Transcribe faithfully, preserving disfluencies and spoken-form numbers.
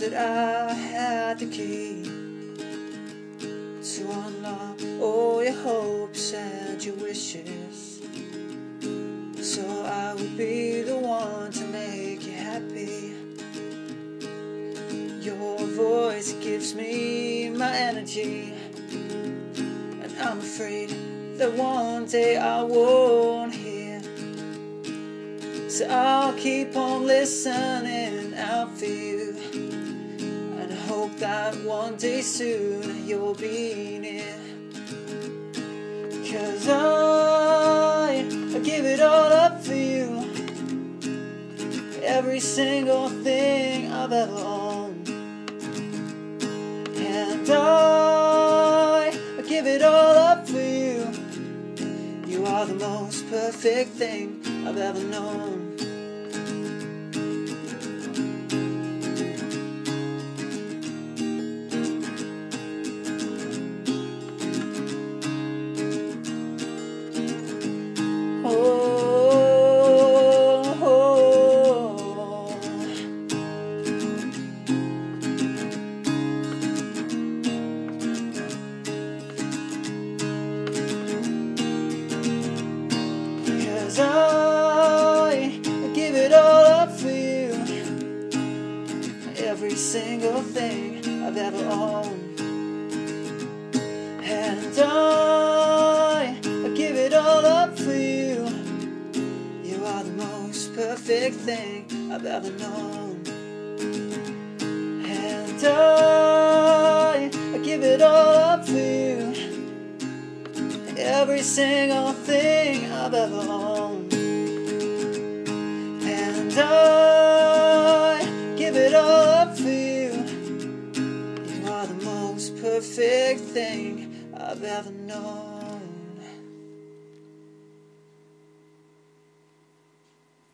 that I had the key to unlock all your hopes and your wishes, so I would be the one to make you happy. Your voice gives me my energy, and I'm afraid that one day I won't hear. So I'll keep on listening out for you, and hope that one day soon you'll be near. 'Cause I, I give it all up for you, every single thing I've ever owned. And I, I give it all up for you. You are the most perfect thing I've ever known. Oh, oh, oh. Cause I give it all up for you, every single thing I've ever owned. And I, I give it all up for you. You are the most perfect thing I've ever known. And I, I give it all up for you, every single thing I've ever owned. And I give it all up for you. You are the most perfect thing I've ever known.